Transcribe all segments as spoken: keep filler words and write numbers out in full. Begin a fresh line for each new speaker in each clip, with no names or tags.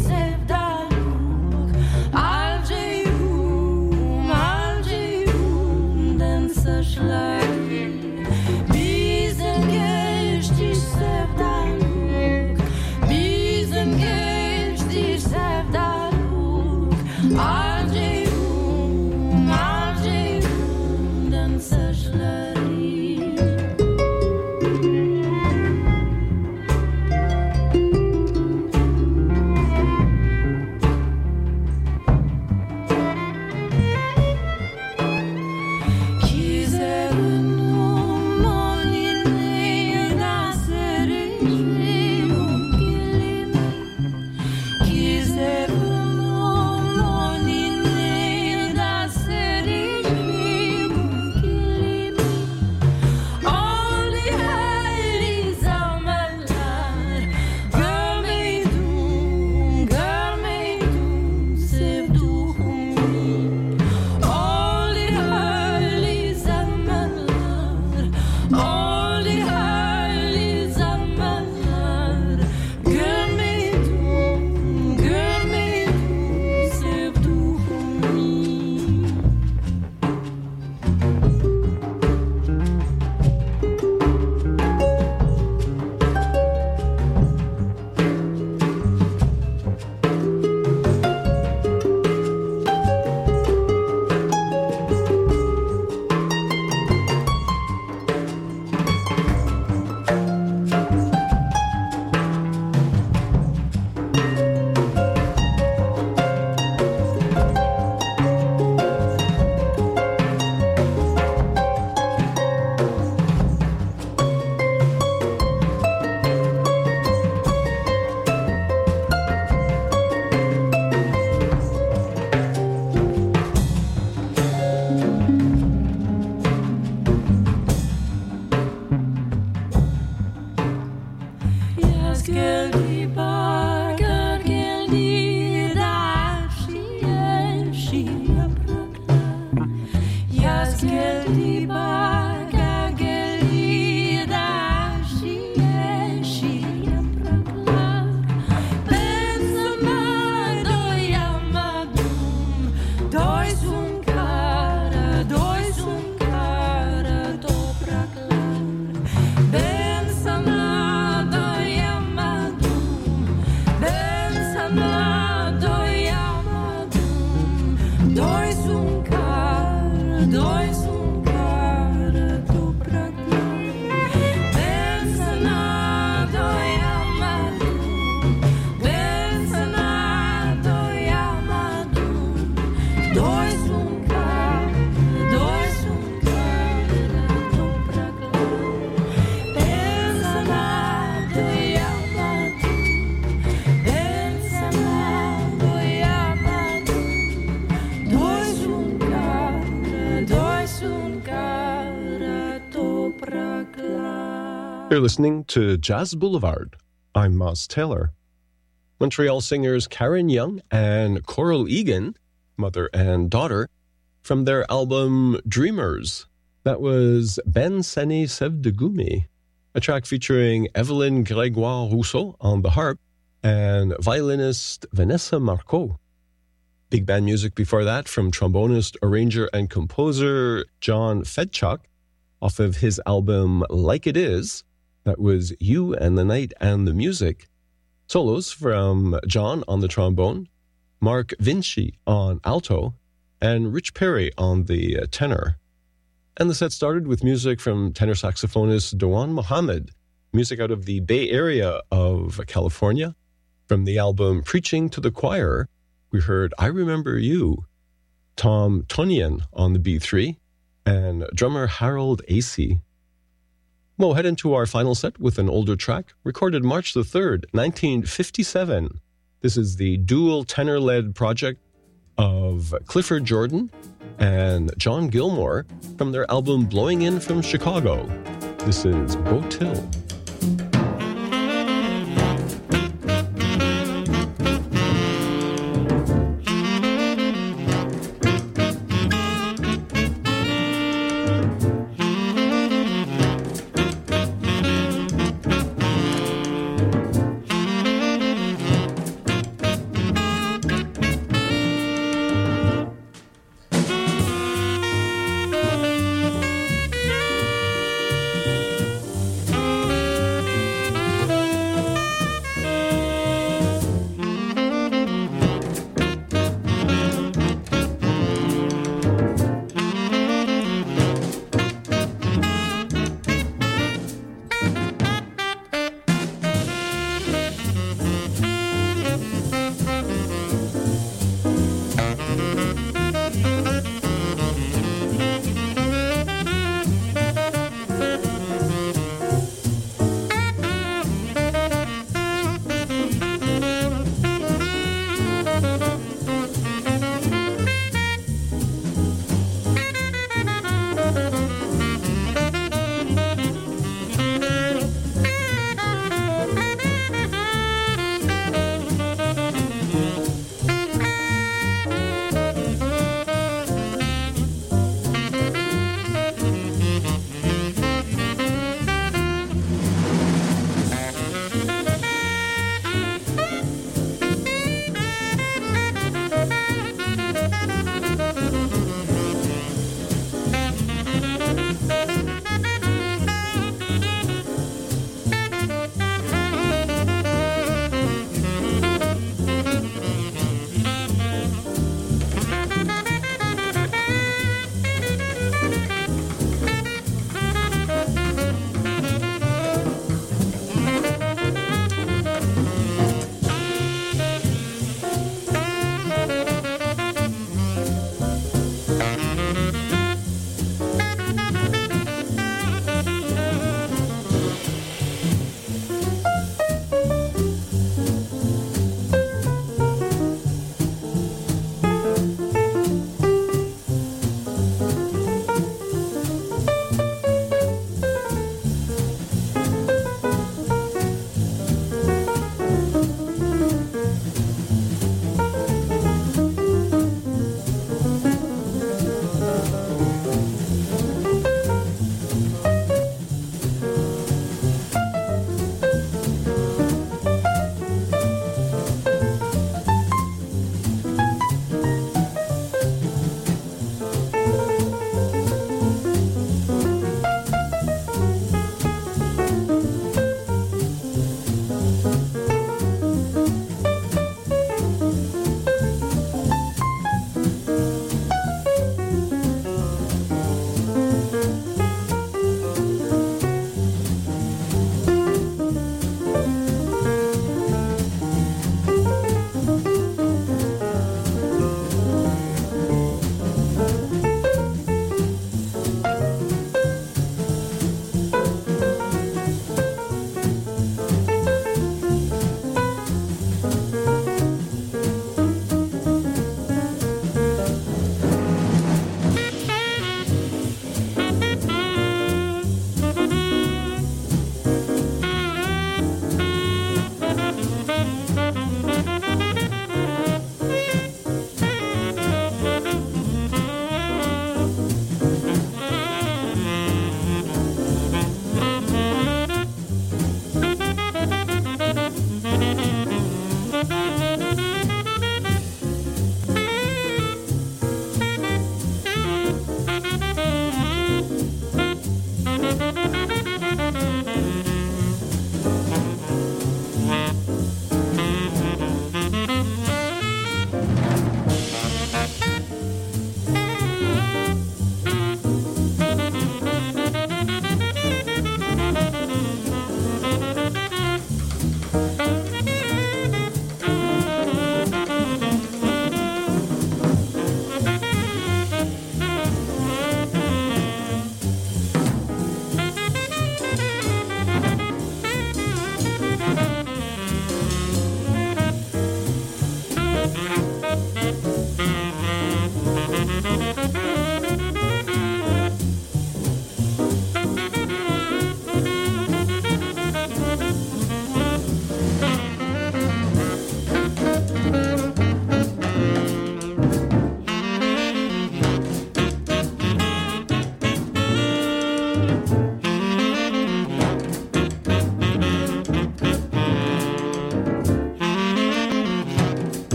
You're listening to Jazz Boulevard. I'm Moss Taylor. Montreal singers Karen Young and Coral Egan, mother and daughter, from their album Dreamers. That was Ben Sani Sevdegumi, a track featuring Evelyn Grégoire Rousseau on the harp and violinist Vanessa Marco. Big band music before that from trombonist, arranger, and composer John Fedchuk off of his album Like It Is. That was You and the Night and the Music. Solos from John on the trombone, Mark Vinci on alto, and Rich Perry on the tenor. And the set started with music from tenor saxophonist Dewan Mohammed, music out of the Bay Area of California. From the album Preaching to the Choir, we heard I Remember You, Tom Tonian on the B three, and drummer Harold Acey. We'll head into our final set with an older track, recorded March the third, nineteen fifty-seven. This is the dual tenor-led project of Clifford Jordan and John Gilmore from their album Blowing In from Chicago. This is Bo Till.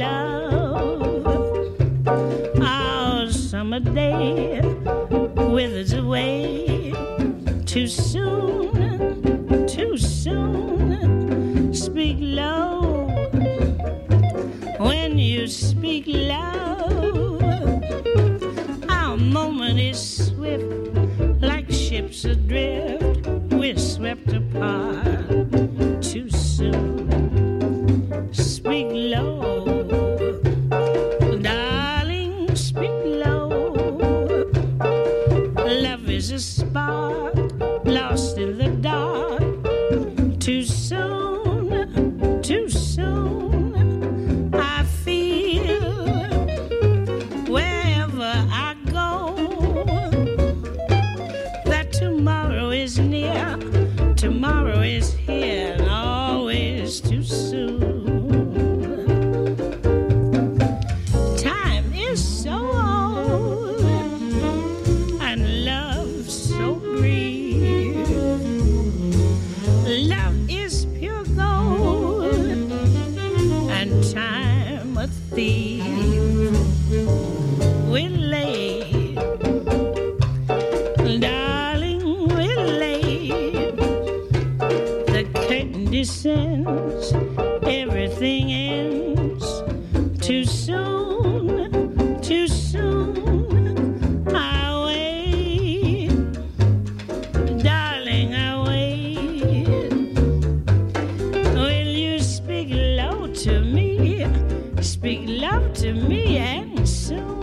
love. Our summer day withers away too soon, too soon. Speak low when you speak loud. Our moment is swift like ships adrift. We're swept apart too soon. Speak low, darling, speak low. Love is a spark lost in the dark. Too soon, too soon. I feel wherever I go that tomorrow is near, tomorrow is here, and always too soon. Time is so old and love so brief. Love is pure gold and time a thief. We're late, darling, we're late. The curtain descends, everything ends too soon, too soon. I wait, darling, I wait. Will you speak low to me? Speak love to me and soon.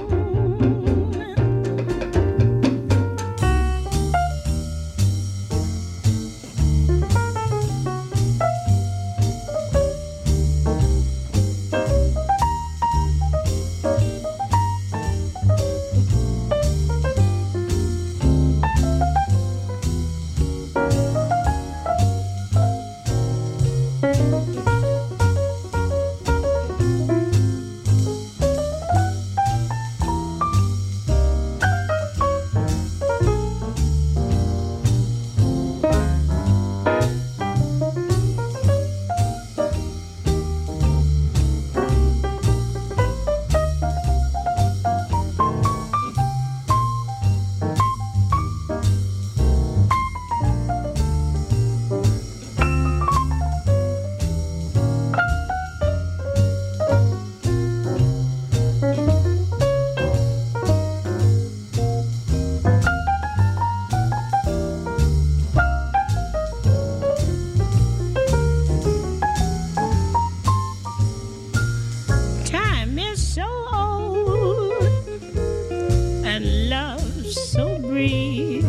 Time is so old and love so brief.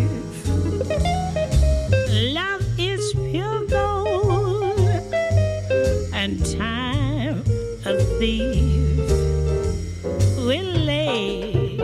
Love is pure gold and time a thief. We're late,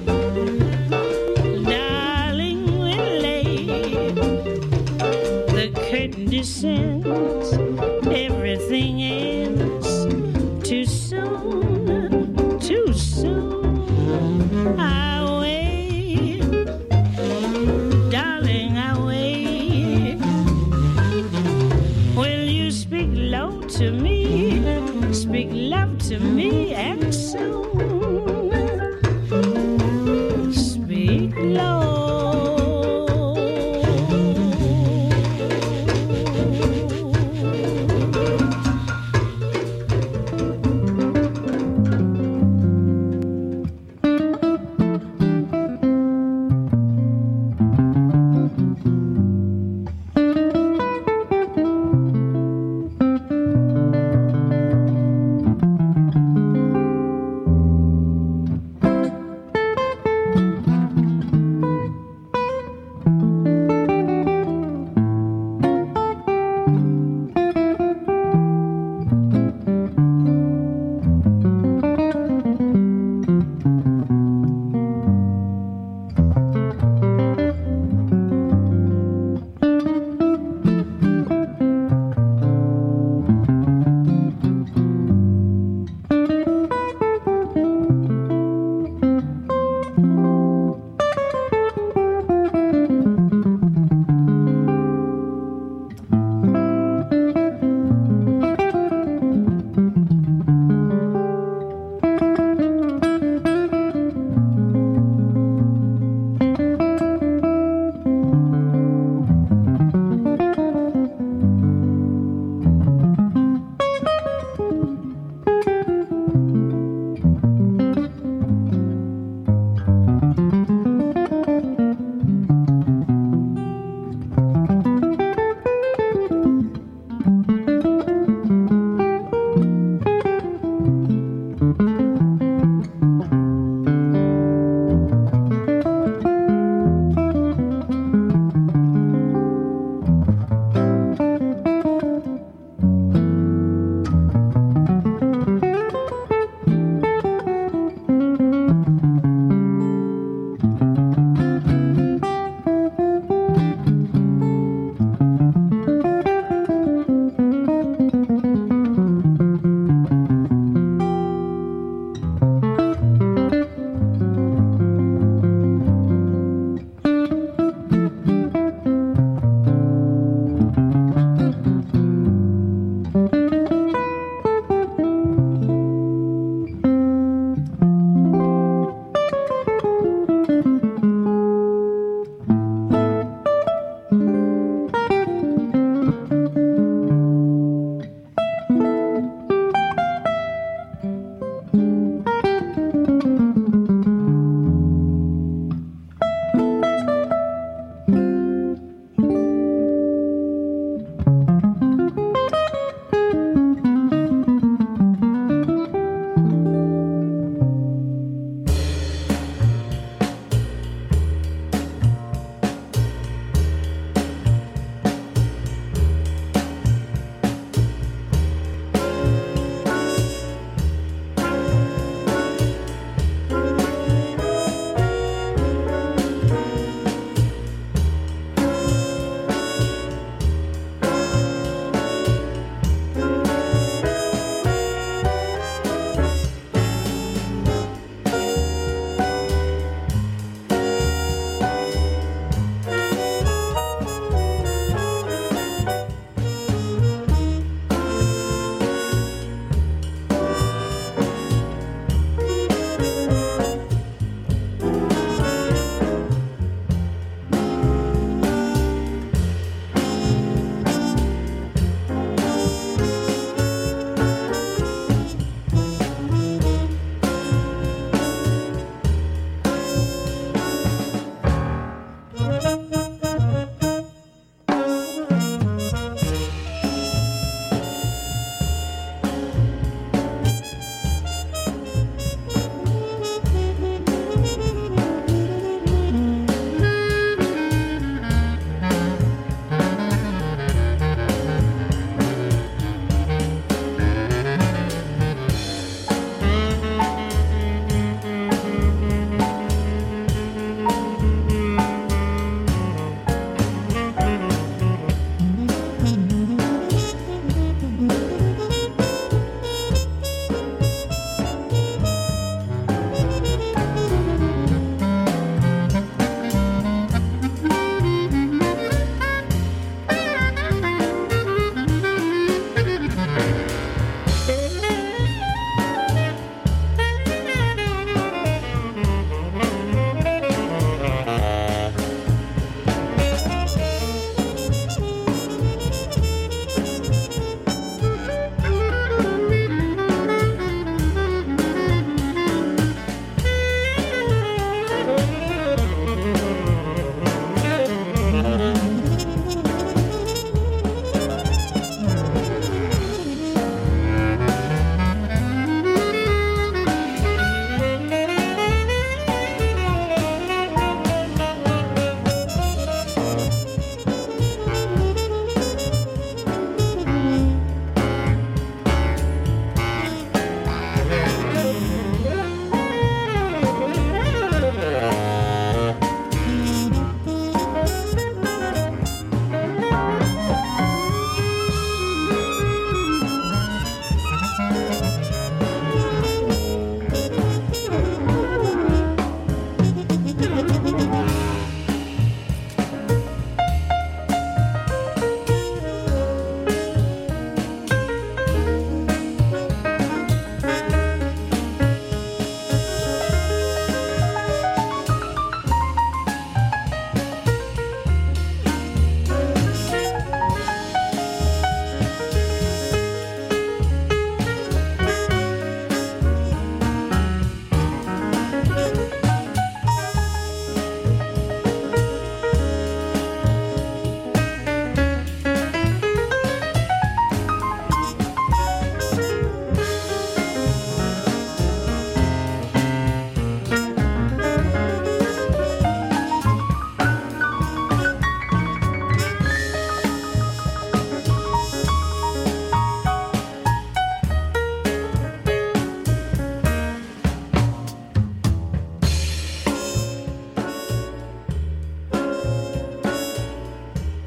darling, we're late. The curtain descends, everything ends too soon, too soon. I wait, darling, I wait. Will you speak low to me? Speak love to me and soon. Speak low.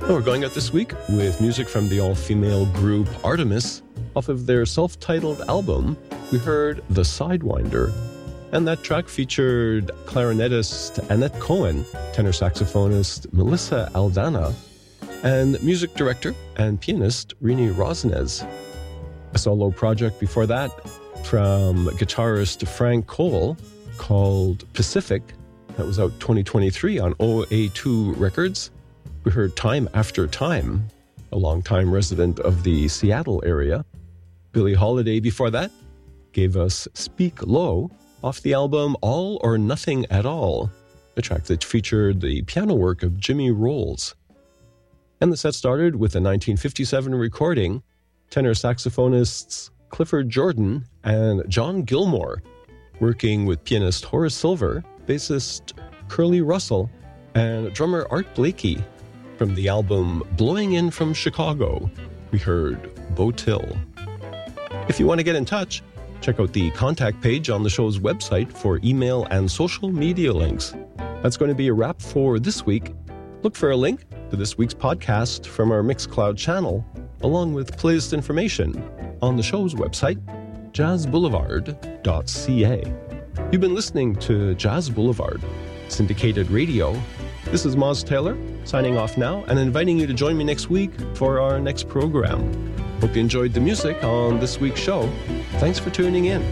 We're going out this week with music from the all-female group Artemis. Off of their self-titled album, we heard The Sidewinder. And that track featured clarinetist Annette Cohen, tenor saxophonist Melissa Aldana, and music director and pianist Rini Rosnes. A solo project before that from guitarist Frank Cole called Pacific, that was out twenty twenty-three on O A two Records. We heard Time After Time, a longtime resident of the Seattle area. Billie Holiday before that gave us Speak Low off the album All or Nothing at All, a track that featured the piano work of Jimmy Rolls. And the set started with a nineteen fifty-seven recording, tenor saxophonists Clifford Jordan and John Gilmore, working with pianist Horace Silver, bassist Curly Russell, and drummer Art Blakey. From the album Blowing In From Chicago, we heard Bo Till. If you want to get in touch, check out the contact page on the show's website for email and social media links. That's going to be a wrap for this week. Look for a link to this week's podcast from our Mixcloud channel, along with playlist information on the show's website, jazz boulevard dot c a. You've been listening to Jazz Boulevard, syndicated radio. This is Moz Taylor, signing off now and inviting you to join me next week for our next program. Hope you enjoyed the music on this week's show. Thanks for tuning in.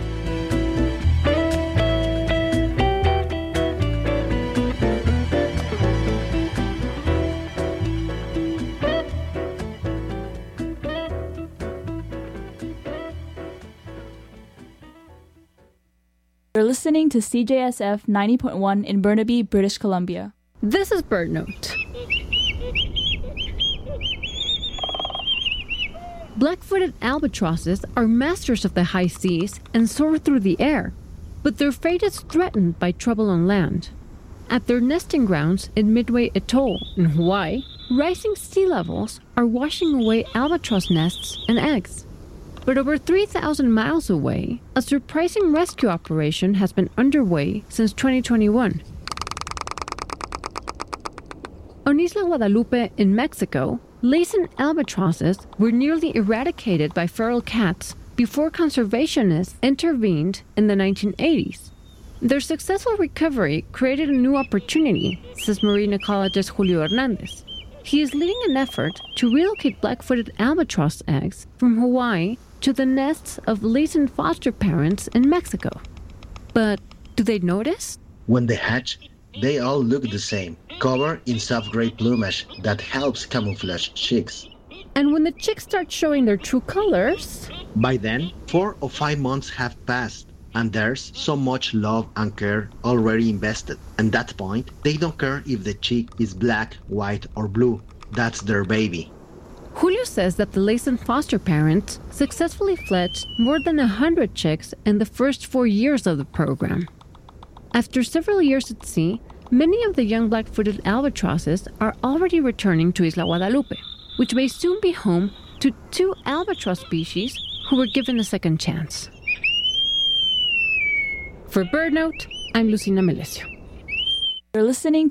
You're listening to C J S F ninety point one in Burnaby, British Columbia.
This is Bird Note. Black-footed albatrosses are masters of the high seas and soar through the air, but their fate is threatened by trouble on land. At their nesting grounds in Midway Atoll in Hawaii, rising sea levels are washing away albatross nests and eggs. But over three thousand miles away, a surprising rescue operation has been underway since twenty twenty-one. On Isla Guadalupe in Mexico, Laysan albatrosses were nearly eradicated by feral cats before conservationists intervened in the nineteen eighties. Their successful recovery created a new opportunity, says marine ecologist Julio Hernandez. He is leading an effort to relocate black-footed albatross eggs from Hawaii to the nests of Laysan foster parents in Mexico. But do they notice?
When they hatch, they all look the same, covered in soft gray plumage that helps camouflage chicks.
And when the chicks start showing their true colors...
By then, four or five months have passed, and there's so much love and care already invested. At that point, they don't care if the chick is black, white, or blue. That's their baby.
Julio says that the Laysan foster parents successfully fledged more than one hundred chicks in the first four years of the program. After several years at sea, many of the young black-footed albatrosses are already returning to Isla Guadalupe, which may soon be home to two albatross species who were given a second chance. For Bird Note, I'm Lucina Melesio.
You're listening to